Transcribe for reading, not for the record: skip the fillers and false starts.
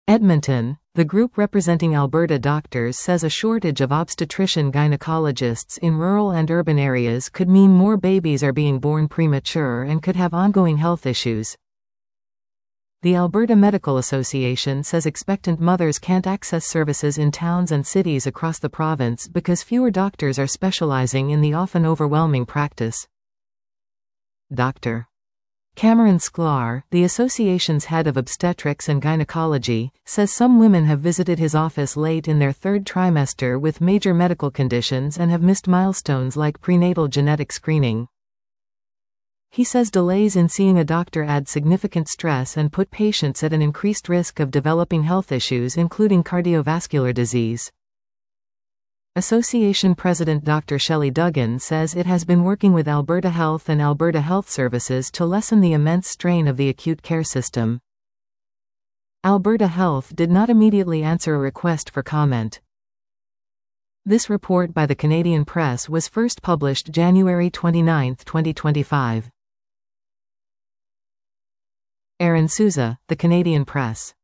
Edmonton, the group representing Alberta doctors says a shortage of obstetrician-gynecologists in rural and urban areas could mean more babies are being born premature and could have ongoing health issues. The Alberta Medical Association says expectant mothers can't access services in towns and cities across the province because fewer doctors are specializing in the often overwhelming practice. Dr. Cameron Sklar, the association's head of obstetrics and gynecology, says some women have visited his office late in their third trimester with major medical conditions and have missed milestones like prenatal genetic screening. He says delays in seeing a doctor add significant stress and put patients at an increased risk of developing health issues including cardiovascular disease. Association President Dr. Shelley Duggan says it has been working with Alberta Health and Alberta Health Services to lessen the immense strain of the acute care system. Alberta Health did not immediately answer a request for comment. This report by the Canadian Press was first published January 29, 2025. Aaron Souza, The Canadian Press.